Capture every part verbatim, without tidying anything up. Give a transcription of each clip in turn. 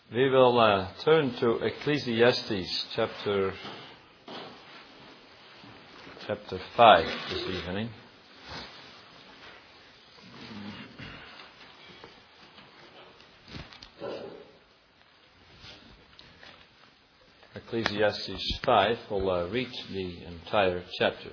We will uh, turn to Ecclesiastes chapter chapter five this evening. Ecclesiastes five will uh, read the entire chapter.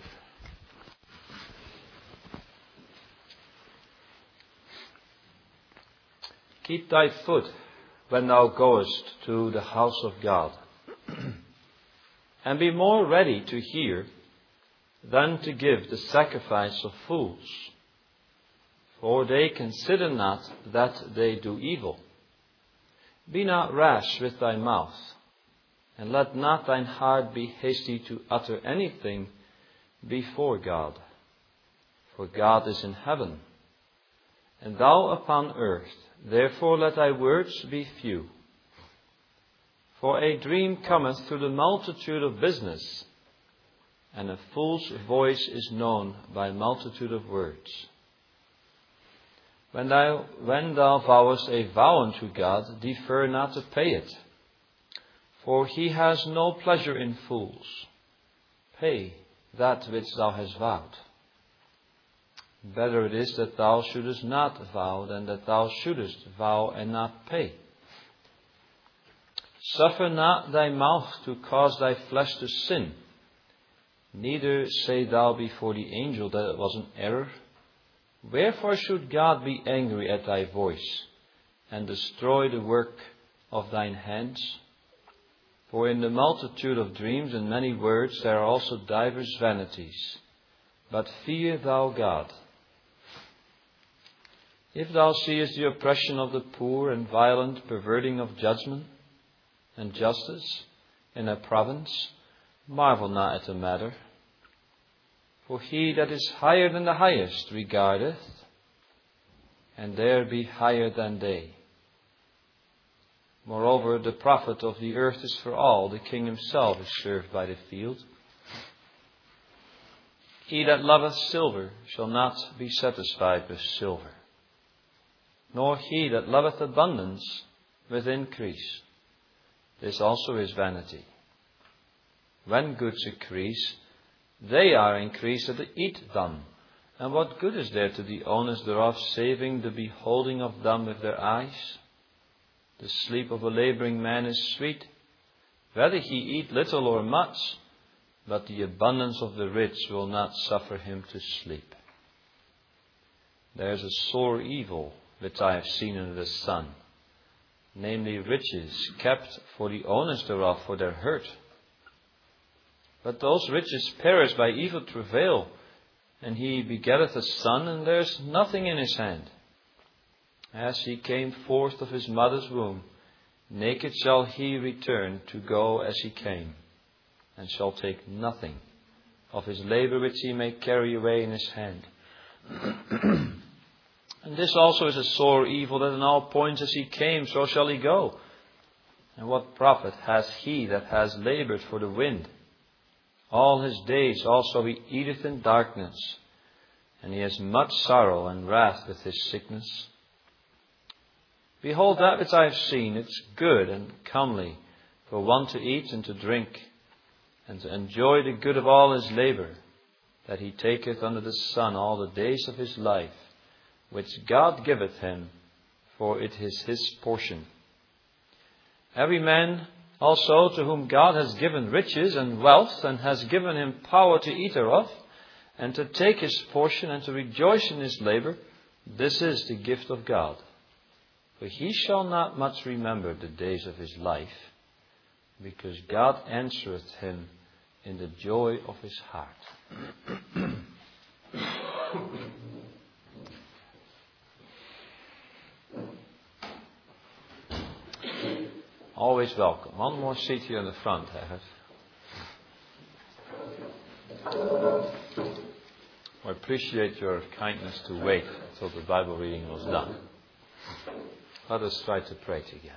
Keep thy foot when thou goest to the house of God, and be more ready to hear than to give the sacrifice of fools. For they consider not that they do evil. Be not rash with thy mouth, and let not thine heart be hasty to utter anything before God. For God is in heaven, and thou upon earth. Therefore let thy words be few. For a dream cometh through the multitude of business, and a fool's voice is known by multitude of words. When thou, when thou vowest a vow unto God, defer not to pay it. For he has no pleasure in fools. Pay that which thou hast vowed. Better it is that thou shouldest not vow than that thou shouldest vow and not pay. Suffer not thy mouth to cause thy flesh to sin. Neither say thou before the angel that it was an error. Wherefore should God be angry at thy voice, and destroy the work of thine hands? For in the multitude of dreams and many words there are also divers vanities. But fear thou God. If thou seest the oppression of the poor and violent perverting of judgment and justice in a province, marvel not at the matter. For he that is higher than the highest regardeth, and there be higher than they. Moreover, the profit of the earth is for all, the king himself is served by the field. He that loveth silver shall not be satisfied with silver, nor he that loveth abundance with increase. This also is vanity. When goods increase, they are increased that they eat them. And what good is there to the owners thereof, saving the beholding of them with their eyes? The sleep of a labouring man is sweet, whether he eat little or much, but the abundance of the rich will not suffer him to sleep. There is a sore evil which I have seen under the sun, namely riches kept for the owners thereof for their hurt. But those riches perish by evil travail, and he begetteth a son, and there is nothing in his hand. As he came forth of his mother's womb, naked shall he return to go as he came, and shall take nothing of his labour which he may carry away in his hand. And this also is a sore evil, that in all points as he came, so shall he go. And what profit has he that has laboured for the wind? All his days also he eateth in darkness, and he has much sorrow and wrath with his sickness. Behold, that which I have seen, it's good and comely for one to eat and to drink, and to enjoy the good of all his labour, that he taketh under the sun all the days of his life, which God giveth him, for it is his portion. Every man also to whom God has given riches and wealth, and has given him power to eat thereof, and to take his portion, and to rejoice in his labour, this is the gift of God. For he shall not much remember the days of his life, because God answereth him in the joy of his heart. Always welcome. One more seat here in the front, Herbert. I appreciate your kindness to wait until the Bible reading was done. Let us try to pray together.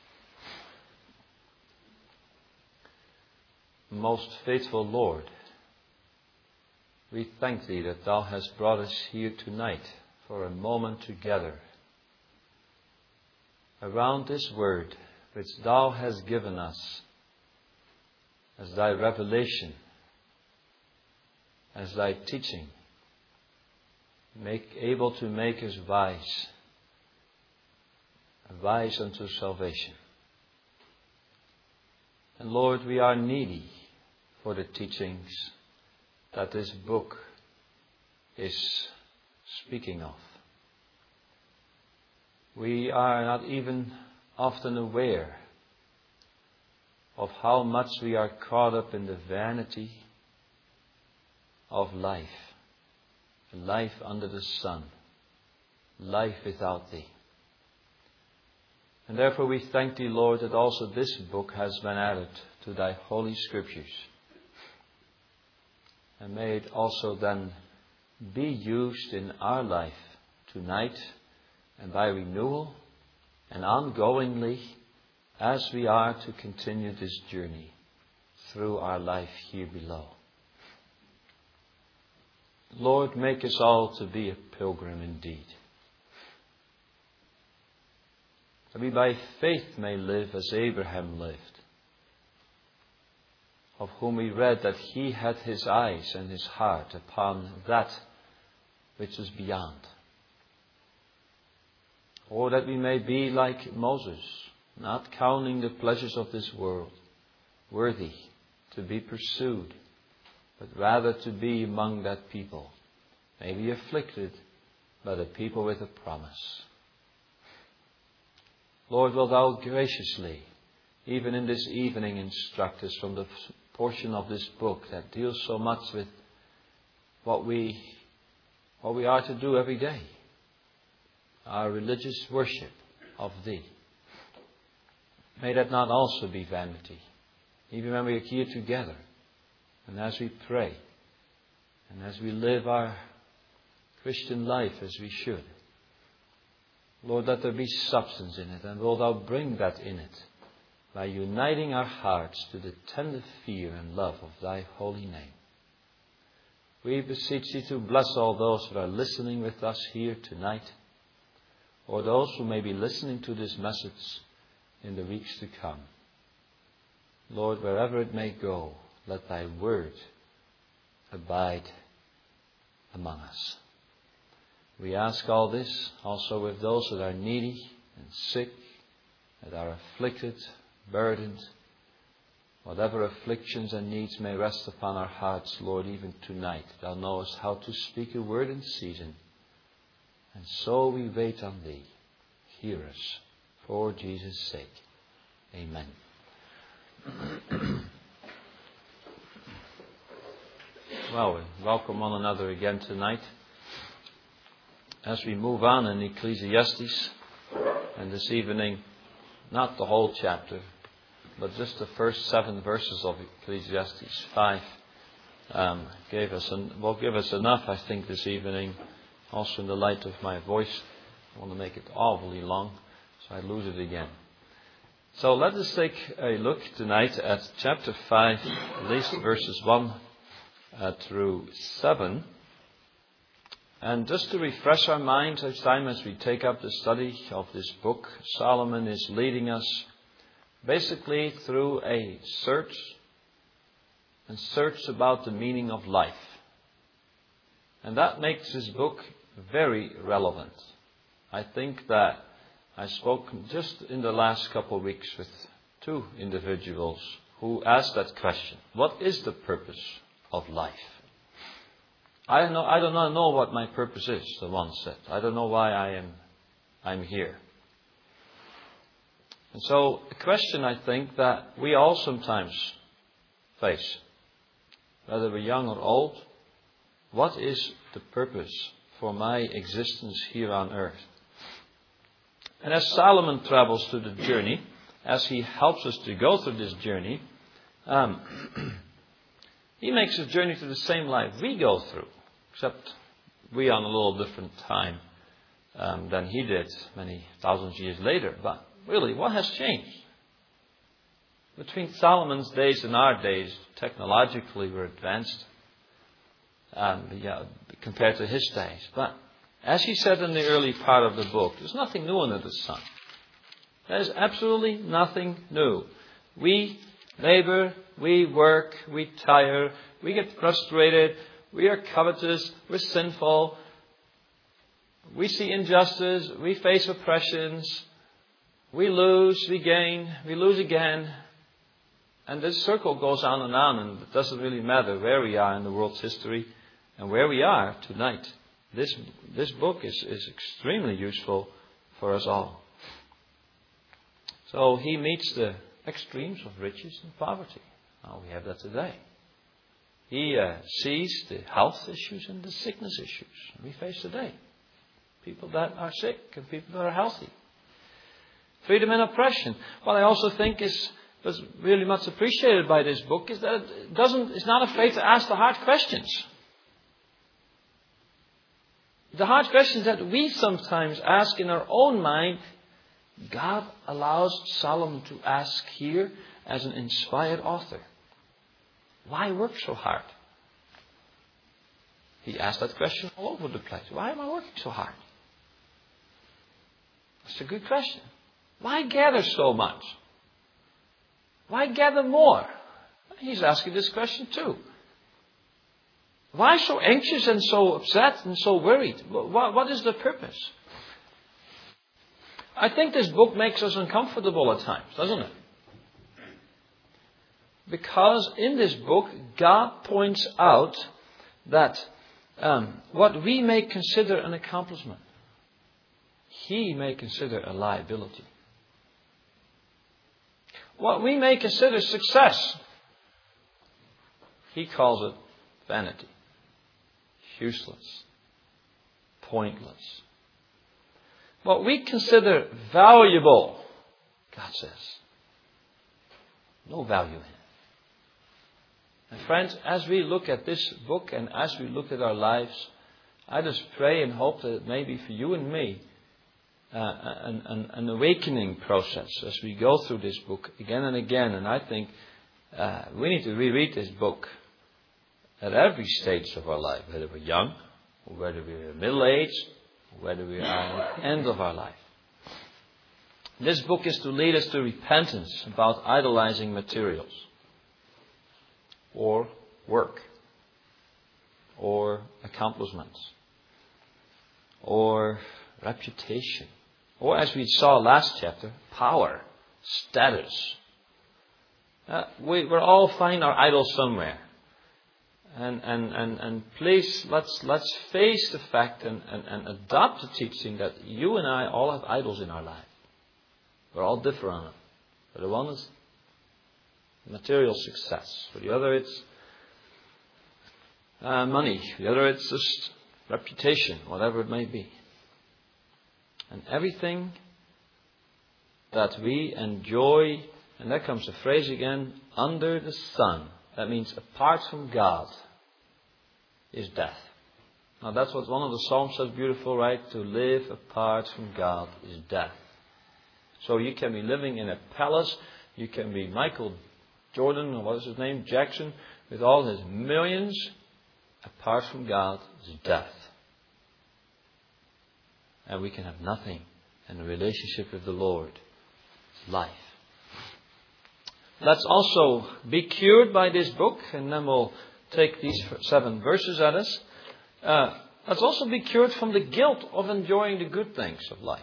Most faithful Lord, we thank Thee that Thou hast brought us here tonight for a moment together around this word which thou hast given us as thy revelation, as thy teaching, make able to make us wise, wise unto salvation. And Lord, we are needy for the teachings that this book is speaking of. We are not even often aware of how much we are caught up in the vanity of life, life under the sun, life without Thee. And therefore we thank Thee, Lord, that also this book has been added to Thy Holy Scriptures. And may it also then be used in our life tonight and by renewal and ongoingly as we are to continue this journey through our life here below. Lord, make us all to be a pilgrim indeed. That we by faith may live as Abraham lived, of whom we read that he had his eyes and his heart upon that which is beyond. Or that we may be like Moses, not counting the pleasures of this world worthy to be pursued, but rather to be among that people, may be afflicted by the people with a promise. Lord, wilt Thou graciously, even in this evening, instruct us from the portion of this book that deals so much with what we, what we are to do every day, our religious worship of Thee. May that not also be vanity, even when we are here together, and as we pray, and as we live our Christian life as we should. Lord, let there be substance in it, and wilt Thou bring that in it by uniting our hearts to the tender fear and love of Thy holy name. We beseech Thee to bless all those who are listening with us here tonight, or those who may be listening to this message in the weeks to come. Lord, wherever it may go, let Thy word abide among us. We ask all this also with those that are needy and sick, that are afflicted, burdened, whatever afflictions and needs may rest upon our hearts, Lord, even tonight. Thou knowest how to speak a word in season. And so we wait on Thee. Hear us for Jesus' sake. Amen. Well, we welcome one another again tonight as we move on in Ecclesiastes, and this evening, not the whole chapter, but just the first seven verses of Ecclesiastes five um, gave us an, will give us enough, I think, this evening. Also, in the light of my voice, I want to make it awfully long, so I lose it again. So let us take a look tonight at chapter five, at least verses one uh, through seven. And just to refresh our minds each time as we take up the study of this book, Solomon is leading us basically through a search, and search about the meaning of life. And that makes this book very relevant. I think that I spoke just in the last couple of weeks with two individuals who asked that question. What is the purpose of life? I don't know, I do not know what my purpose is, the one said. I don't know why I am I'm here. And so a question I think that we all sometimes face, whether we're young or old, what is the purpose for my existence here on earth? And as Solomon travels through the journey, as he helps us to go through this journey, um, he makes a journey to the same life we go through, except we on a little different time um, than he did many thousands of years later. But really, what has changed? Between Solomon's days and our days, technologically we're advanced um, yeah, compared to his days. But as he said in the early part of the book, there's nothing new under the sun. There is absolutely nothing new. We labor, we work, we tire, we get frustrated, we are covetous, we're sinful, we see injustice, we face oppressions, we lose, we gain, we lose again. And this circle goes on and on, and it doesn't really matter where we are in the world's history and where we are tonight. This, this book is, is extremely useful for us all. So he meets the extremes of riches and poverty. Now we have that today. He uh, sees the health issues and the sickness issues we face today. People that are sick and people that are healthy. Freedom and oppression. What I also think is was really much appreciated by this book is that it doesn't, it's not afraid to ask the hard questions. The hard questions that we sometimes ask in our own mind, God allows Solomon to ask here as an inspired author. Why work so hard? He asked that question all over the place. Why am I working so hard? That's a good question. Why gather so much? Why gather more? He's asking this question too. Why so anxious and so upset and so worried? What is the purpose? I think this book makes us uncomfortable at times, doesn't it? Because in this book, God points out that um, what we may consider an accomplishment, He may consider a liability. What we may consider success, He calls it vanity, useless, pointless. What we consider valuable, God says, no value in it. And friends, as we look at this book and as we look at our lives, I just pray and hope that it may be for you and me uh, an, an, an awakening process as we go through this book again and again. And I think uh, we need to reread this book at every stage of our life, whether we're young, or whether we're middle-aged, or whether we are at the end of our life. This book is to lead us to repentance about idolizing materials, or work, or accomplishments, or reputation, or as we saw last chapter, power, status. Uh, we we all find our idols somewhere. And, and, and, and please, let's, let's face the fact and, and, and adopt the teaching that you and I all have idols in our life. We're all different on it. For the one is material success. For the other it's uh, money. For the other it's just reputation, whatever it may be. And everything that we enjoy, and there comes the phrase again, under the sun. That means apart from God is death. Now that's what one of the Psalms says beautiful, right? To live apart from God is death. So you can be living in a palace. You can be Michael Jordan, or what is his name? Jackson, with all his millions. Apart from God is death. And we can have nothing. And the relationship with the Lord is life. Let's also be cured by this book, and then we'll take these seven verses at us. Uh, let's also be cured from the guilt of enjoying the good things of life.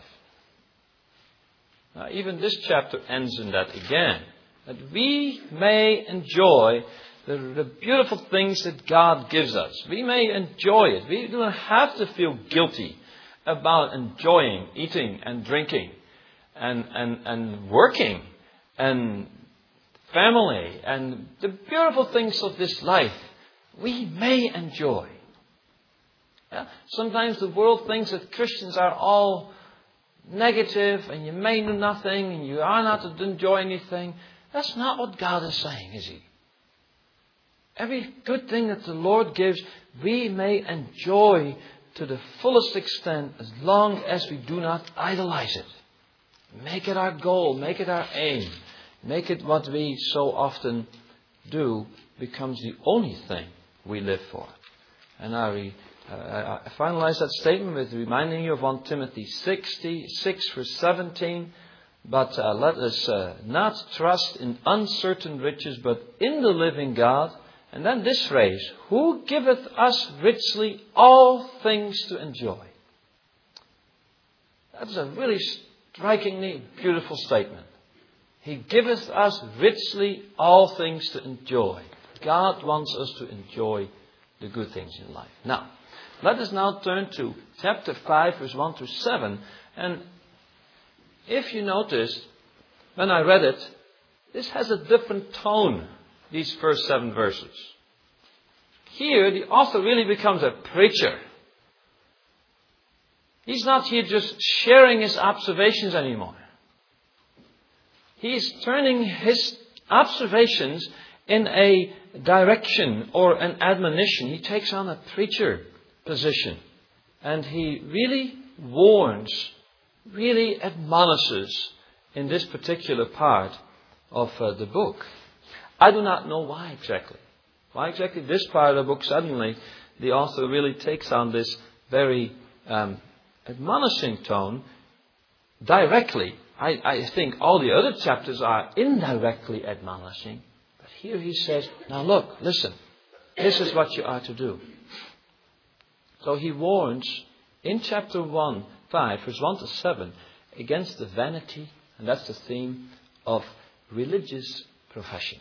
Now, even this chapter ends in that again. That we may enjoy the, the beautiful things that God gives us. We may enjoy it. We don't have to feel guilty about enjoying, eating and drinking and, and, and working and family and the beautiful things of this life. We may enjoy. Yeah? Sometimes the world thinks that Christians are all negative and you may do nothing and you are not to enjoy anything. That's not what God is saying, is He? Every good thing that the Lord gives, we may enjoy to the fullest extent as long as we do not idolize it. Make it our goal, make it our aim, make it what we so often do becomes the only thing we live for. And I, re, uh, I finalize that statement with reminding you of First Timothy six, verse seventeen. But uh, let us uh, not trust in uncertain riches, but in the living God. And then this phrase, who giveth us richly all things to enjoy. That's a really strikingly beautiful statement. He giveth us richly all things to enjoy. God wants us to enjoy the good things in life. Now, let us now turn to chapter five, verse one to seven. And if you noticed, when I read it, this has a different tone, these first seven verses. Here, the author really becomes a preacher. He's not here just sharing his observations anymore. He's turning his observations in a direction or an admonition. He takes on a preacher position. And he really warns, really admonishes in this particular part of uh, the book. I do not know why exactly. Why exactly this part of the book suddenly the author really takes on this very um, admonishing tone directly. I, I think all the other chapters are indirectly admonishing. But here he says, now look, listen. This is what you are to do. So he warns in chapter one, five, verse one to seven, against the vanity, and that's the theme of religious profession.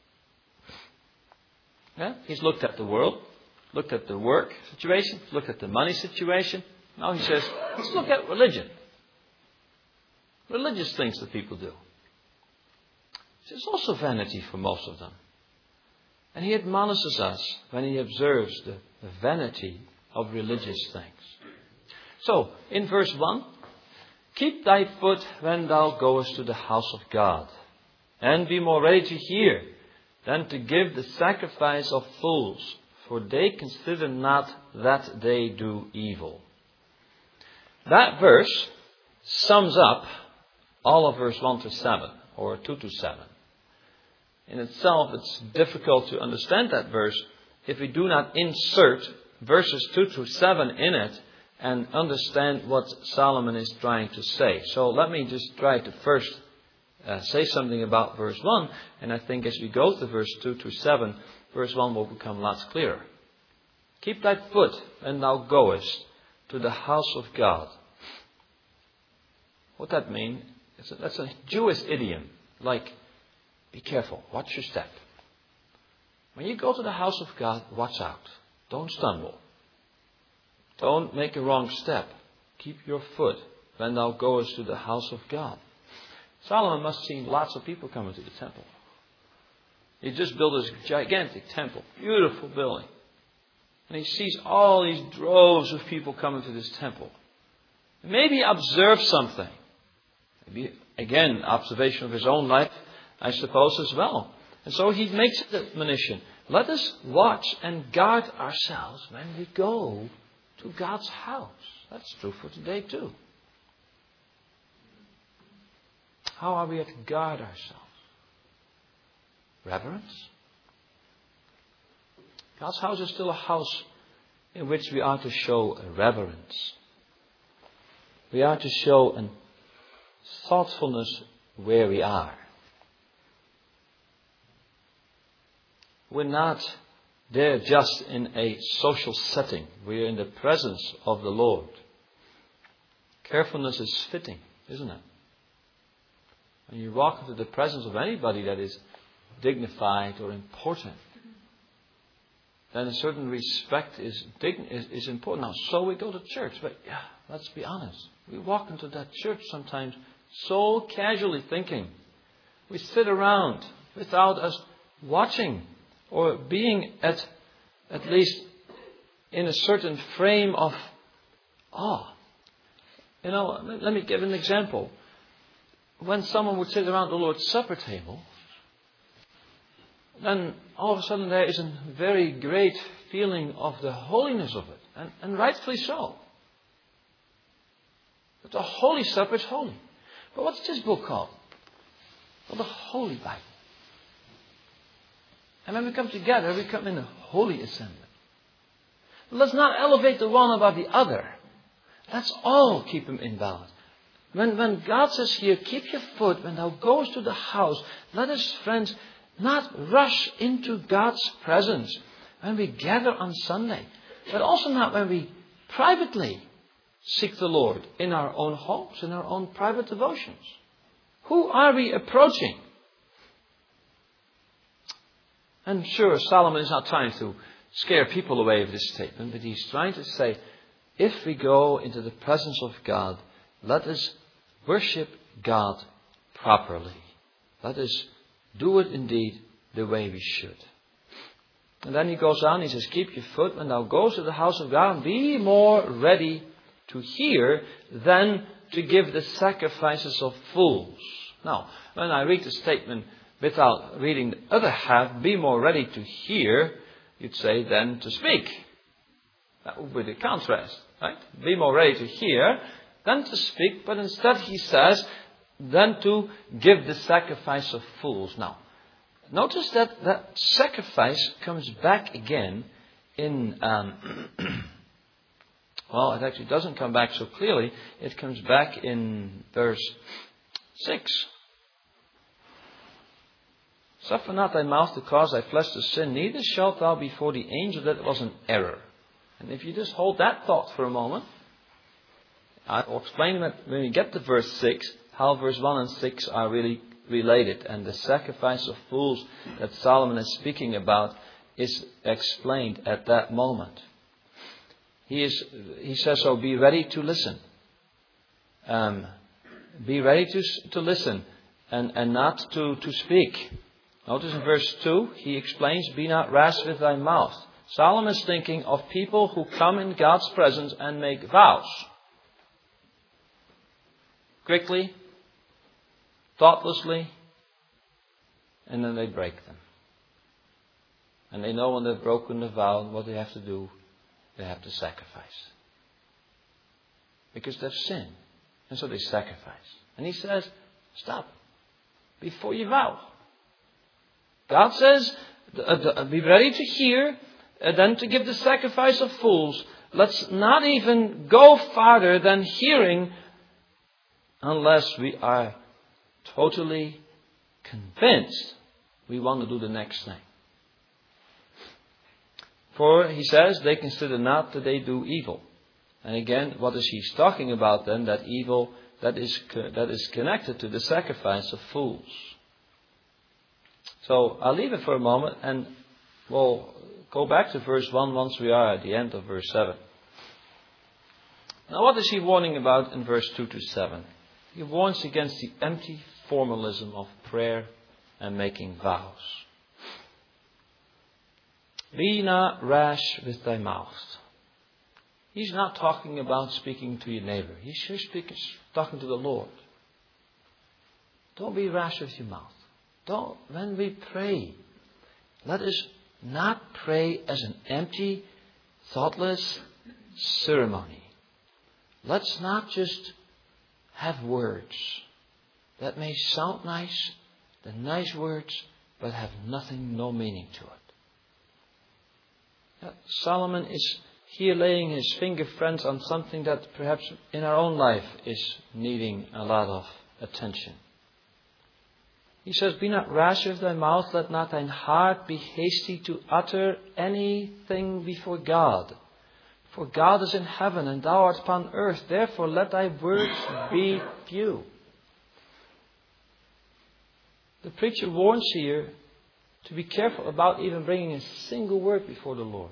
Yeah? He's looked at the world, looked at the work situation, looked at the money situation. Now he says, let's look at religion. Religious things that people do. It's also vanity for most of them. And he admonishes us when he observes the, the vanity of religious things. So, in verse one, keep thy foot when thou goest to the house of God, and be more ready to hear than to give the sacrifice of fools, for they consider not that they do evil. That verse sums up all of verse one to seven, or two to seven. In itself, it's difficult to understand that verse if we do not insert verses two to seven in it and understand what Solomon is trying to say. So let me just try to first uh, say something about verse one. And I think as we go to verse two to seven, verse one will become lots clearer. Keep thy foot when thou goest to the house of God. What that means? It's a, that's a Jewish idiom. Like, be careful. Watch your step. When you go to the house of God, watch out. Don't stumble. Don't make a wrong step. Keep your foot when thou goest to the house of God. Solomon must have seen lots of people coming to the temple. He just built this gigantic temple. Beautiful building. And he sees all these droves of people coming to this temple. And maybe he observed something. Maybe, again, observation of his own life, I suppose, as well. And so he makes the admonition. Let us watch and guard ourselves when we go to God's house. That's true for today too. How are we to guard ourselves? Reverence. God's house is still a house in which we are to show a reverence. We are to show a thoughtfulness where we are. We're not there just in a social setting. We're in the presence of the Lord. Carefulness is fitting, isn't it? When you walk into the presence of anybody that is dignified or important, then a certain respect is, dign- is, is important. Now, so we go to church, but yeah, let's be honest. We walk into that church sometimes so casually thinking. We sit around without us watching or being at at least in a certain frame of awe. You know, let me give an example. When someone would sit around the Lord's Supper table, then all of a sudden there is a very great feeling of the holiness of it. And, and rightfully so. But the Holy Supper is holy. But what's this book called? Well, the Holy Bible. And when we come together, we come in a holy assembly. But let's not elevate the one above the other. Let's all keep them in balance. When, when God says here, keep your foot when thou goest to the house, let us, friends, not rush into God's presence when we gather on Sunday, but also not when we privately seek the Lord in our own homes, in our own private devotions. Who are we approaching? And sure, Solomon is not trying to scare people away with this statement, but he's trying to say, if we go into the presence of God, let us worship God properly. Let us do it indeed the way we should. And then he goes on, he says, keep your foot when thou goest to the house of God, and be more ready to hear than to give the sacrifices of fools. Now, when I read the statement without reading the other half, be more ready to hear, you'd say than to speak. That would be the contrast, right? Be more ready to hear than to speak, but instead he says, than to give the sacrifice of fools. Now, notice that that sacrifice comes back again in, um, well, it actually doesn't come back so clearly. It comes back in verse six. Suffer not thy mouth to cause thy flesh to sin, neither shalt thou before the angel that was an error. And if you just hold that thought for a moment, I'll explain that when we get to verse six, how verse one and six are really related. And the sacrifice of fools that Solomon is speaking about is explained at that moment. He is. He says, so be ready to listen. Um, be ready to, to listen and, and not to, to speak. Notice in verse two, he explains, be not rash with thy mouth. Solomon is thinking of people who come in God's presence and make vows. Quickly, thoughtlessly, and then they break them. And they know when they've broken the vow, what they have to do, they have to sacrifice. Because they've sinned. And so they sacrifice. And he says, stop before you vow. God says, be ready to hear, and then to give the sacrifice of fools. Let's not even go farther than hearing unless we are totally convinced we want to do the next thing. For, he says, they consider not that they do evil. And again, what is he talking about then? That evil that is, that is connected to the sacrifice of fools. So, I'll leave it for a moment and we'll go back to verse one once we are at the end of verse seven. Now, what is he warning about in verse two to seven? He warns against the empty formalism of prayer and making vows. Be not rash with thy mouth. He's not talking about speaking to your neighbor. He's just speaking, talking to the Lord. Don't be rash with your mouth. Don't, when we pray, let us not pray as an empty, thoughtless ceremony. Let's not just have words that may sound nice, the nice words, but have nothing, no meaning to it. Now, Solomon is here laying his finger, friends, on something that perhaps in our own life is needing a lot of attention. He says, be not rash with thy mouth, let not thine heart be hasty to utter anything before God. For God is in heaven, and thou art upon earth. Therefore let thy words be few. The preacher warns here to be careful about even bringing a single word before the Lord.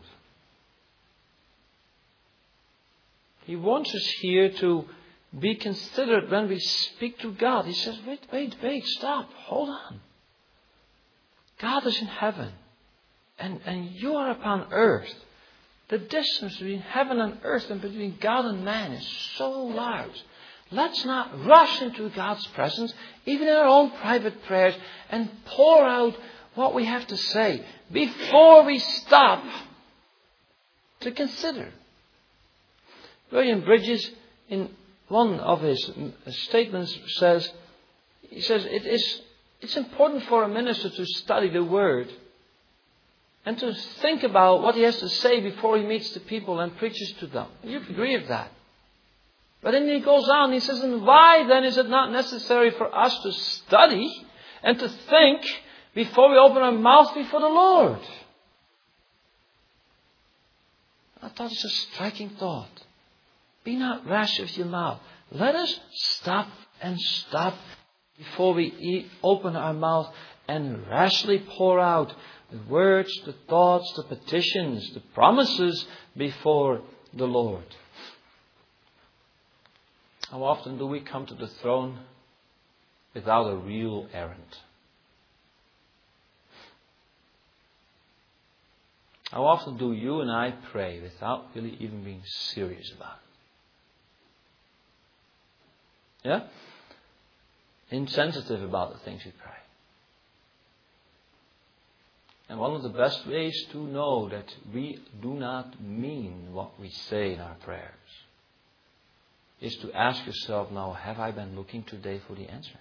He wants us here to be considerate when we speak to God. He says, wait, wait, wait, stop, hold on. God is in heaven, and, and you are upon earth. The distance between heaven and earth and between God and man is so large. Let's not rush into God's presence, even in our own private prayers, and pour out what we have to say before we stop to consider. William Bridges, in one of his statements, says, he says, it is it's important for a minister to study the Word and to think about what he has to say before he meets the people and preaches to them. You agree with that. But then he goes on, he says, and why then is it not necessary for us to study and to think before we open our mouth before the Lord? I thought it's a striking thought. Be not rash with your mouth. Let us stop and stop before we eat, open our mouth and rashly pour out the words, the thoughts, the petitions, the promises before the Lord. How often do we come to the throne without a real errand? How often do you and I pray without really even being serious about it? Yeah? Insensitive about the things we pray. And one of the best ways to know that we do not mean what we say in our prayers is to ask yourself now, have I been looking today for the answer?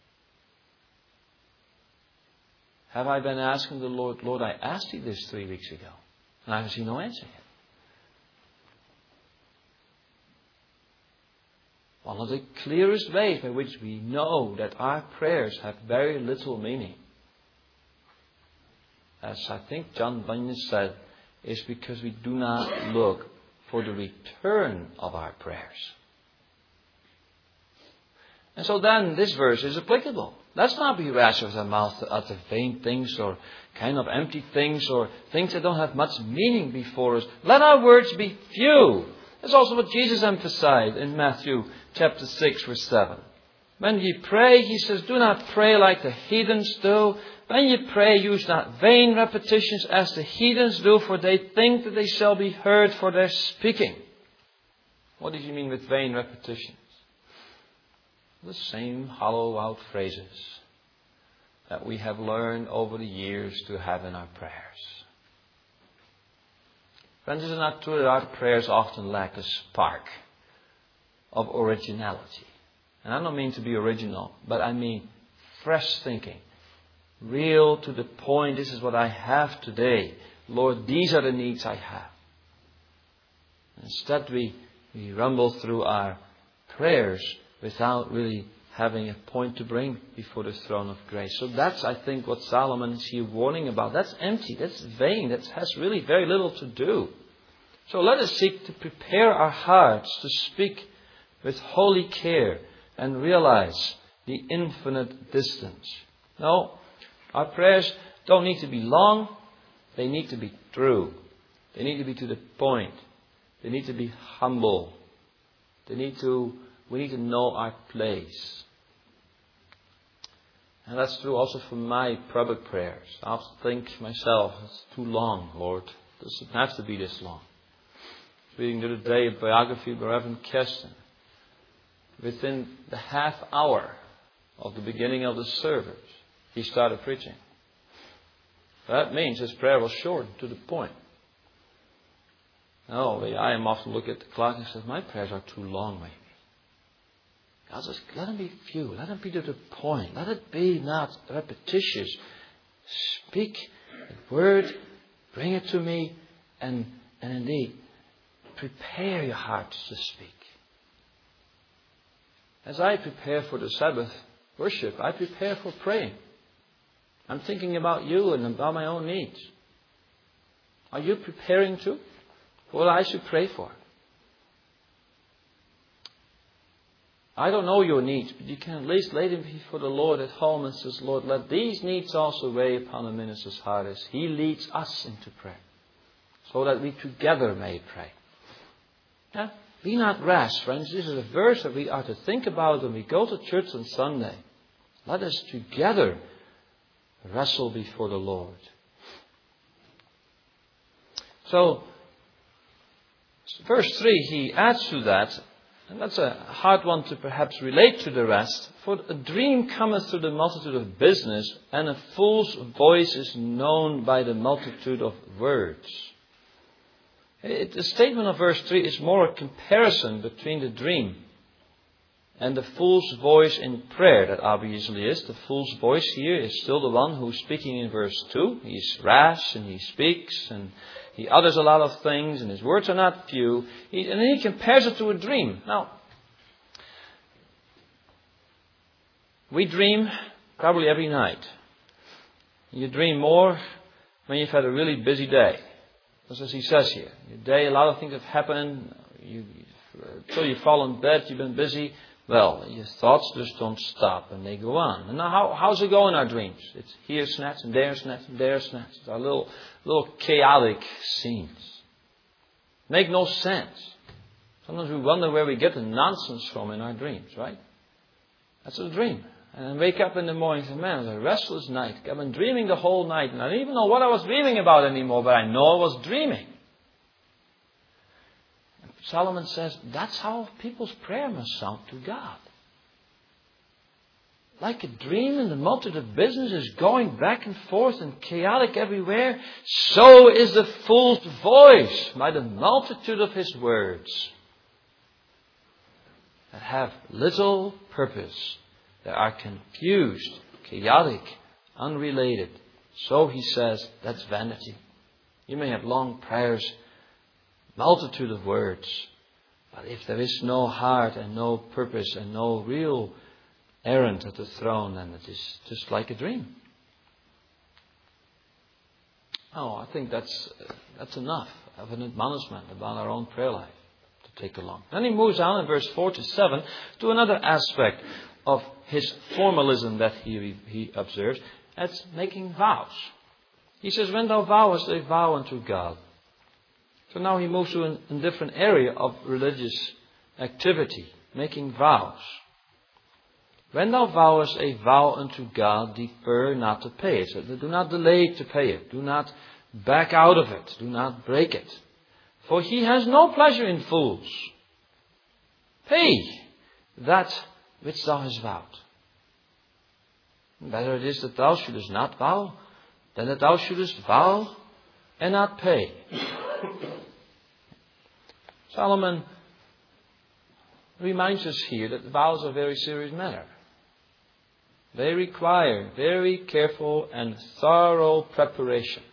Have I been asking the Lord, Lord, I asked you this three weeks ago, and I have seen no answer yet. One of the clearest ways by which we know that our prayers have very little meaning, as I think John Bunyan said, is because we do not look for the return of our prayers. And so then this verse is applicable. Let's not be rash with our mouth at the vain things or kind of empty things or things that don't have much meaning before us. Let our words be few. That's also what Jesus emphasized in Matthew chapter six verse seven. When ye pray, he says, do not pray like the heathens do. When ye pray, use not vain repetitions as the heathens do, for they think that they shall be heard for their speaking. What does he mean with vain repetitions? The same hollow out phrases that we have learned over the years to have in our prayers. Friends, is it not true that our prayers often lack a spark of originality? And I don't mean to be original, but I mean fresh thinking. Real to the point, this is what I have today. Lord, these are the needs I have. Instead we, we rumble through our prayers without really having a point to bring before the throne of grace. So that's, I think, what Solomon is here warning about. That's empty, that's vain, that has really very little to do. So let us seek to prepare our hearts to speak with holy care and realize the infinite distance. No, our prayers don't need to be long, they need to be true. They need to be to the point. They need to be humble. They need to We need to know our place. And that's true also for my public prayers. I often think myself, it's too long, Lord. It doesn't have to be this long. Reading the other day a biography by Reverend Keston. Within the half hour of the beginning of the service, he started preaching. That means his prayer was short, to the point. No, I am often look at the clock and say, my prayers are too long, maybe. God says, let them be few. Let them be to the point. Let it be not repetitious. Speak the word. Bring it to me. And, and indeed, prepare your hearts to speak. As I prepare for the Sabbath worship, I prepare for praying. I'm thinking about you and about my own needs. Are you preparing too? For what I should pray for? I don't know your needs, but you can at least lay them before the Lord at home and says, Lord, let these needs also weigh upon the minister's heart as he leads us into prayer, so that we together may pray. Yeah? Be not rash, friends. This is a verse that we are to think about when we go to church on Sunday. Let us together wrestle before the Lord. So, verse three, he adds to that. And that's a hard one to perhaps relate to the rest. For a dream cometh through the multitude of business, and a fool's voice is known by the multitude of words. It, the statement of verse three is more a comparison between the dream and the fool's voice in prayer. That obviously is. The fool's voice here is still the one who's speaking in verse two. He's rash and he speaks and he utters a lot of things and his words are not few. He, and then he compares it to a dream. Now, We dream probably every night. You dream more when you've had a really busy day. That's as he says here. Your day, a lot of things have happened. You, until you fall in bed, you've been busy. Well, your thoughts just don't stop and they go on. And now how, how's it go in our dreams? It's here snatch and there snatch and there snatch. It's our little, little chaotic scenes. Make no sense. Sometimes we wonder where we get the nonsense from in our dreams, right? That's a dream. And then wake up in the morning and say, man, it was a restless night. I've been dreaming the whole night. And I didn't even know what I was dreaming about anymore, but I know I was dreaming. And Solomon says, that's how people's prayer must sound to God. Like a dream and the multitude of business is going back and forth and chaotic everywhere, so is the fool's voice by the multitude of his words that have little purpose, that are confused, chaotic, unrelated. So he says, that's vanity. You may have long prayers, multitude of words, but if there is no heart and no purpose and no real errand at the throne, then it is just like a dream. Oh, I think that's that's enough of an admonishment about our own prayer life to take along. Then he moves on in verse four to seven to another aspect of his formalism that he he observes. That's making vows. He says, when thou vowest a vow unto God. So now he moves to an, a different area of religious activity, making vows. When thou vowest a vow unto God, defer not to pay it. So do not delay to pay it. Do not back out of it. Do not break it. For he has no pleasure in fools. Pay that which thou hast vowed. Better it is that thou shouldest not vow, than that thou shouldest vow and not pay. Solomon reminds us here that vows are a very serious matter. They require very careful and thorough preparation.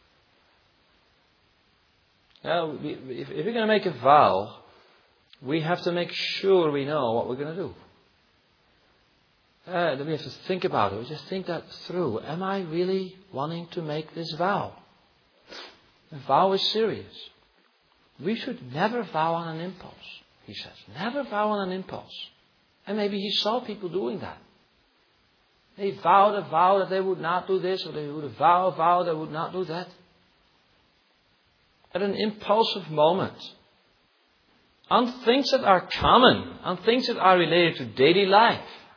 Now, if we're going to make a vow, we have to make sure we know what we're going to do. Uh, then we have to think about it. We just think that through. Am I really wanting to make this vow? The vow is serious. We should never vow on an impulse, he says. Never vow on an impulse. And maybe he saw people doing that. They vowed a vow that they would not do this, or they would vow a vow that would not do that. At an impulsive moment. On things that are common. On things that are related to daily life.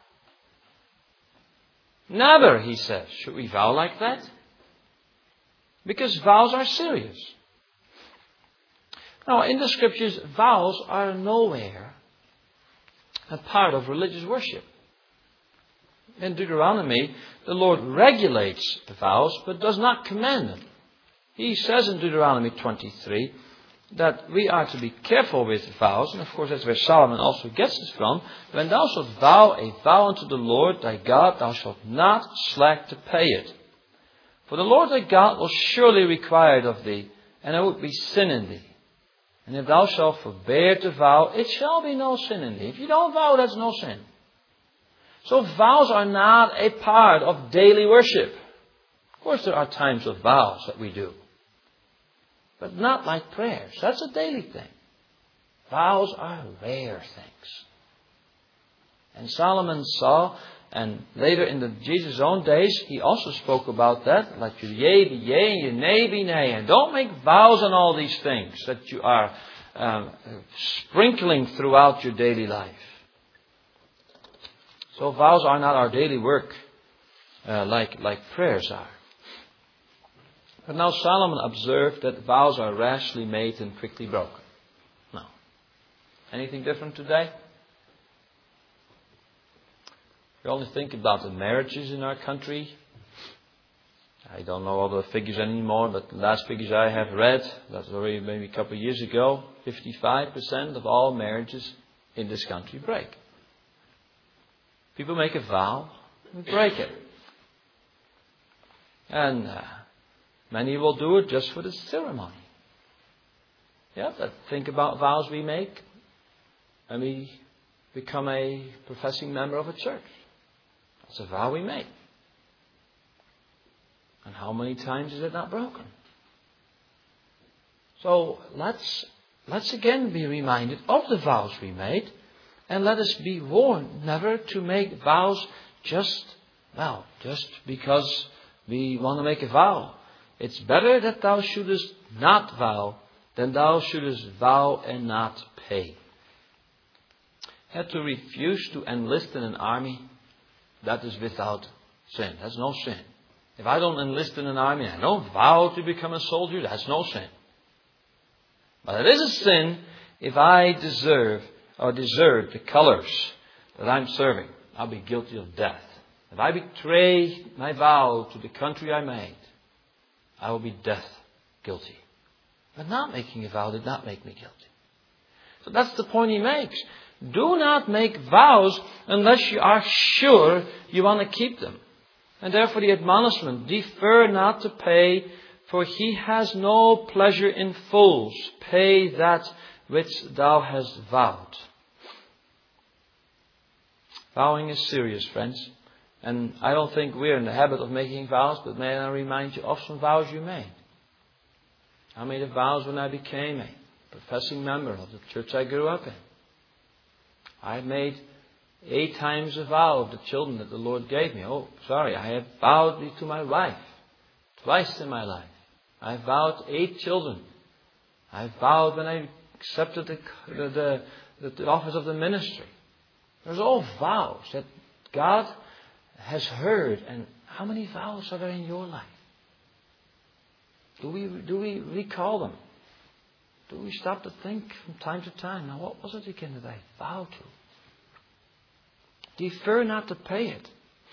Never, he says, should we vow like that. Because vows are serious. Now, in the scriptures, vows are nowhere a part of religious worship. In Deuteronomy, the Lord regulates the vows, but does not command them. He says in Deuteronomy twenty-three that we are to be careful with vows, and of course that's where Solomon also gets this from. When thou shalt vow a vow unto the Lord thy God, thou shalt not slack to pay it. For the Lord thy God will surely require it of thee, and there would be sin in thee. And if thou shalt forbear to vow, it shall be no sin in thee. If you don't vow, that's no sin. So vows are not a part of daily worship. Of course there are times of vows that we do. But not like prayers. That's a daily thing. Vows are rare things. And Solomon saw, and later in the Jesus' own days, he also spoke about that. Let your yea be yea and your nay be nay. And don't make vows on all these things that you are um, sprinkling throughout your daily life. So vows are not our daily work uh, like, like prayers are. But now Solomon observed that vows are rashly made and quickly broken. Now, anything different today? We only think about the marriages in our country. I don't know all the figures anymore, but the last figures I have read, that's already maybe a couple of years ago, fifty-five percent of all marriages in this country break. People make a vow and break it. And uh, many will do it just for the ceremony. Yeah, but think about vows we make when we become a professing member of a church. It's a vow we made. And how many times is it not broken? So let's, let's again be reminded of the vows we made. And let us be warned never to make vows just, well, just because we want to make a vow. It's better that thou shouldest not vow than thou shouldest vow and not pay. Had to refuse to enlist in an army, that is without sin. That's no sin. If I don't enlist in an army, I don't vow to become a soldier, that's no sin. But it is a sin if I deserve or desert the colors that I'm serving. I'll be guilty of death. If I betray my vow to the country I made, I will be death guilty. But not making a vow did not make me guilty. So that's the point he makes. Do not make vows unless you are sure you want to keep them. And therefore the admonishment, defer not to pay, for he has no pleasure in fools. Pay that which thou hast vowed. Vowing is serious, friends. And I don't think we're in the habit of making vows, but may I remind you of some vows you made. I made a vows when I became a professing member of the church I grew up in. I made eight times a vow of the children that the Lord gave me. Oh, sorry, I have vowed to my wife twice in my life. I vowed eight children. I vowed when I accepted the, the, the, the office of the ministry. There's all vows that God has heard. And how many vows are there in your life? Do we, do we recall them? Do we stop to think from time to time? Now, what was it again that I vowed to? Defer not to pay it.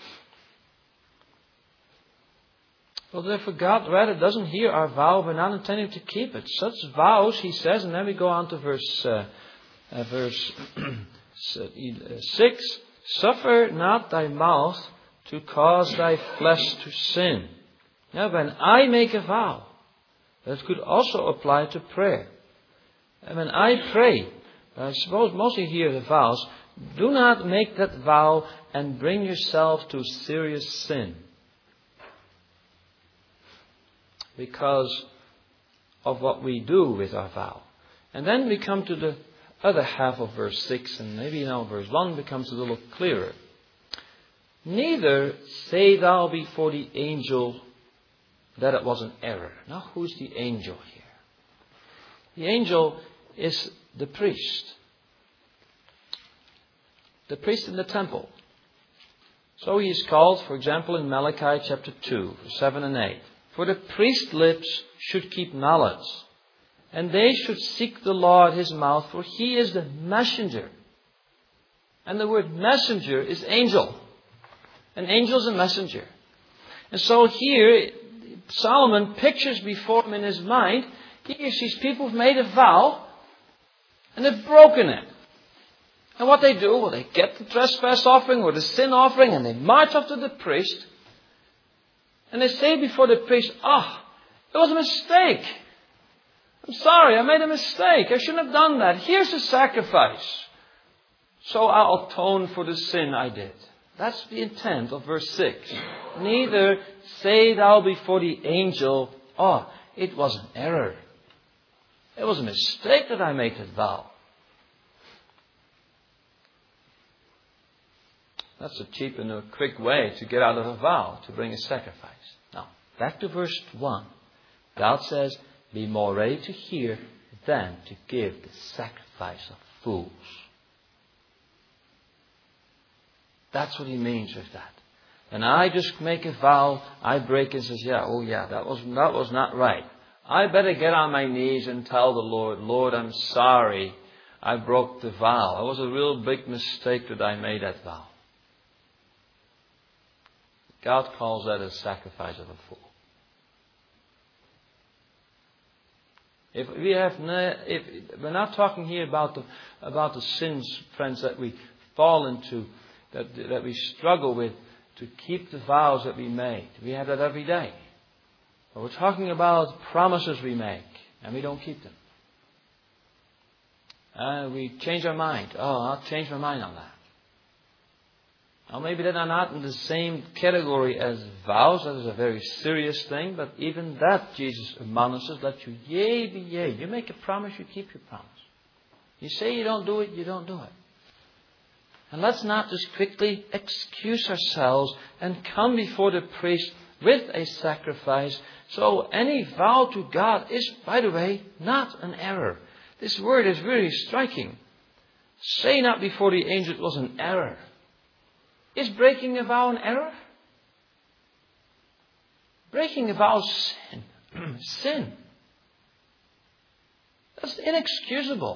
Well, therefore, God rather doesn't hear our vow. We're not intending to keep it. Such vows, he says, and then we go on to verse uh, uh, verse six. Suffer not thy mouth to cause thy flesh to sin. Now, when I make a vow, that could also apply to prayer. And when I pray, I suppose mostly here the vows, do not make that vow and bring yourself to serious sin. Because of what we do with our vow. And then we come to the other half of verse six, and maybe now verse one becomes a little clearer. Neither say thou before the angel that it was an error. Now, who's the angel here? The angel is the priest. The priest in the temple. So he is called, for example, in Malachi chapter two, verse seven and eight. For the priest's lips should keep knowledge, and they should seek the law at his mouth, for he is the messenger. And the word messenger is angel. An angel is a messenger. And so here, Solomon pictures before him in his mind, he sees people who've made a vow, and they've broken it. And what they do, well, they get the trespass offering or the sin offering, and they march up to the priest, and they say before the priest, ah, oh, it was a mistake. I'm sorry, I made a mistake. I shouldn't have done that. Here's the sacrifice. So I'll atone for the sin I did. That's the intent of verse six. Neither say thou before the angel, oh, it was an error. It was a mistake that I made that vow. That's a cheap and a quick way to get out of a vow, to bring a sacrifice. Now, back to verse one. God says, be more ready to hear than to give the sacrifice of fools. That's what he means with that. And I just make a vow, I break and says, yeah, oh yeah, that was, that was not right. I better get on my knees and tell the Lord, Lord, I'm sorry. I broke the vow. It was a real big mistake that I made that vow. God calls that a sacrifice of a fool. If we have, no, if we're not talking here about the about the sins, friends, that we fall into, that that we struggle with to keep the vows that we made. We have that every day. But we're talking about promises we make and we don't keep them. And we change our mind. Oh, I'll change my mind on that. Now maybe they are not in the same category as vows. That is a very serious thing. But even that Jesus admonishes, let your yea be yea. You make a promise, you keep your promise. You say you don't do it, you don't do it. And let's not just quickly excuse ourselves and come before the priest with a sacrifice. So any vow to God is, by the way, not an error. This word is very striking. Say not before the angel it was an error. Is breaking a vow an error? Breaking a vow is sin. Sin. That's inexcusable.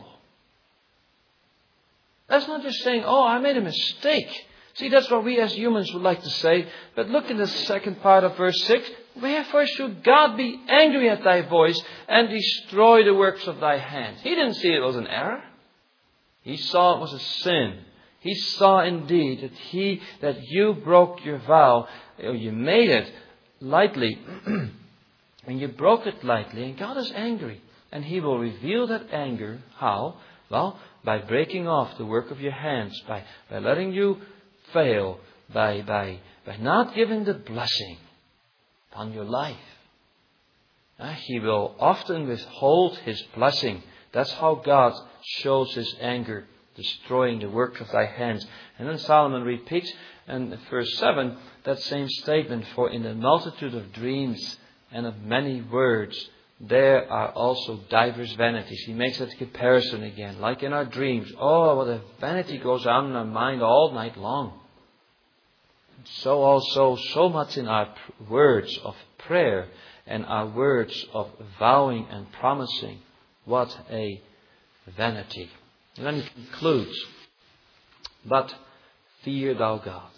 That's not just saying, oh, I made a mistake. See, that's what we as humans would like to say. But look in the second part of verse six. Wherefore should God be angry at thy voice and destroy the works of thy hands? He didn't see it was an error. He saw it was a sin. He saw indeed that he, that you broke your vow, or you made it lightly, and you broke it lightly, and God is angry. And He will reveal that anger. How? Well, by breaking off the work of your hands, by, by letting you fail, by, by, by not giving the blessing upon your life. Uh, he will often withhold His blessing. That's how God shows His anger, destroying the work of thy hands. And then Solomon repeats in verse seven that same statement, for in the multitude of dreams and of many words there are also divers vanities. He makes that comparison again, like in our dreams. Oh, what a vanity goes on in our mind all night long. So also, so much in our words of prayer and our words of vowing and promising. What a vanity. And then he concludes, but fear thou God.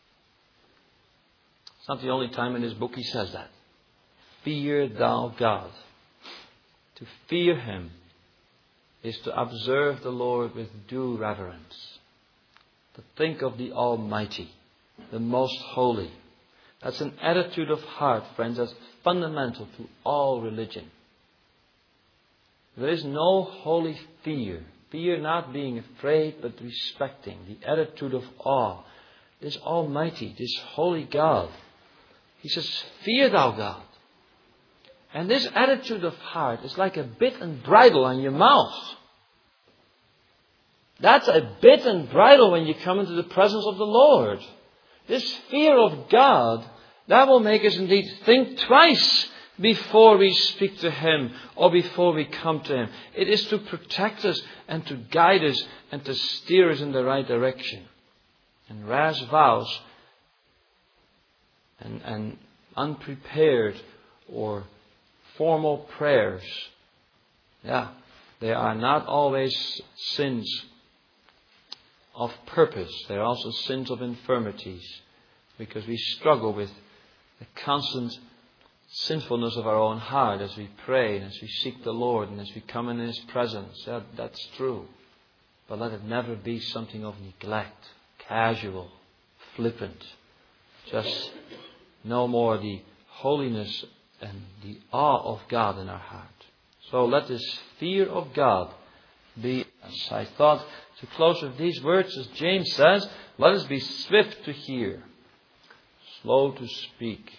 It's not the only time in his book he says that. Fear thou God. To fear Him is to observe the Lord with due reverence. To think of the Almighty, the Most Holy. That's an attitude of heart, friends, that's fundamental to all religion. There is no holy fear. Fear not being afraid, but respecting. The attitude of awe. This Almighty, this Holy God. He says, fear thou God. And this attitude of heart is like a bit and bridle on your mouth. That's a bit and bridle when you come into the presence of the Lord. This fear of God, that will make us indeed think twice before we speak to Him or before we come to Him. It is to protect us and to guide us and to steer us in the right direction. And rash vows and, and unprepared or formal prayers, yeah, they are not always sins of purpose. They are also sins of infirmities, because we struggle with the constant sinfulness of our own heart as we pray and as we seek the Lord and as we come in His presence. Yeah, that's true. But let it never be something of neglect, casual, flippant. Just no more the holiness and the awe of God in our heart. So let this fear of God be, as I thought, to close with these words, as James says, let us be swift to hear, slow to speak,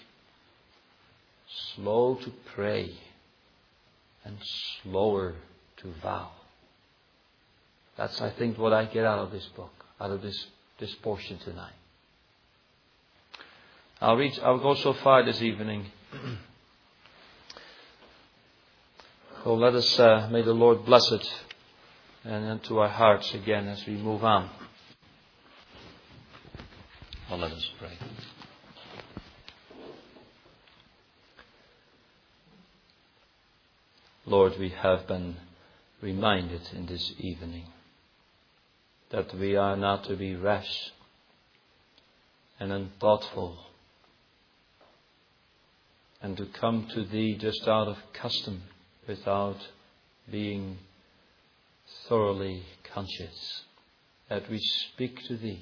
slow to pray, and slower to vow. That's, I think, what I get out of this book, out of this, this portion tonight. I'll reach, I'll go so far this evening. So let us, uh, may the Lord bless it and into our hearts again as we move on. Well, let us pray. Lord, we have been reminded in this evening that we are not to be rash and unthoughtful and to come to Thee just out of custom, without being thoroughly conscious that we speak to Thee.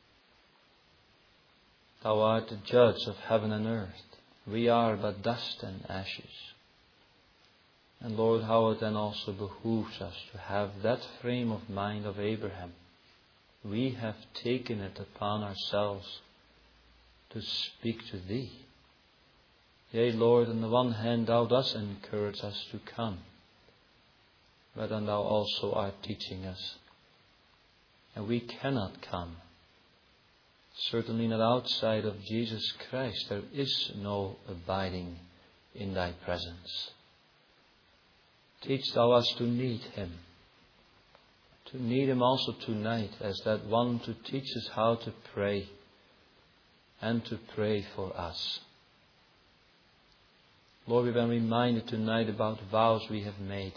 Thou art the judge of heaven and earth. We are but dust and ashes. And Lord, how it then also behooves us to have that frame of mind of Abraham, we have taken it upon ourselves to speak to Thee. Yea, Lord, on the one hand, Thou dost encourage us to come, but then Thou also art teaching us. And we cannot come. Certainly not outside of Jesus Christ. There is no abiding in Thy presence. Teach Thou us to need Him. To need Him also tonight as that one to teach us how to pray and to pray for us. Lord, we've been reminded tonight about vows we have made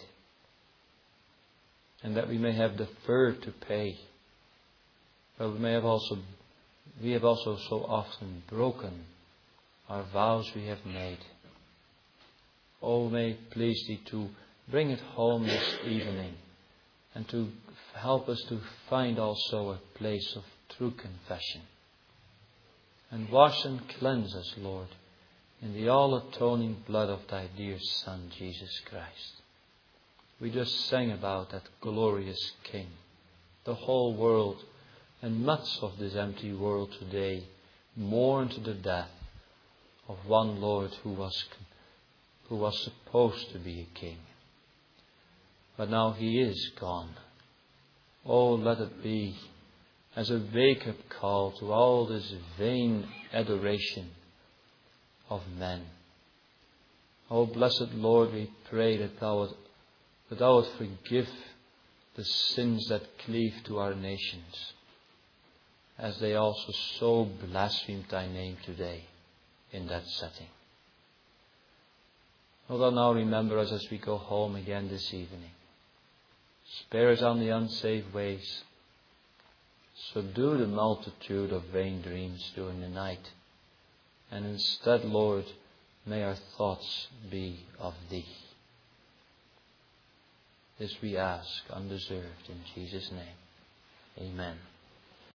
and that we may have deferred to pay. But we may have also, we have also so often broken our vows we have made. Oh, may it please Thee to bring it home this evening and to help us to find also a place of true confession. And wash and cleanse us, Lord, in the all-atoning blood of Thy dear Son, Jesus Christ. We just sang about that glorious King. The whole world and much of this empty world today mourned the death of one Lord who was, who was supposed to be a king. But now He is gone. Oh, let it be as a wake-up call to all this vain adoration of men. Oh, blessed Lord, we pray that Thou would, that Thou would forgive the sins that cleave to our nations, as they also so blasphemed Thy name today in that setting. Oh, Thou now remember us as we go home again this evening. Spare us on the unsafe ways. Subdue the multitude of vain dreams during the night. And instead, Lord, may our thoughts be of Thee. This we ask undeserved in Jesus' name. Amen.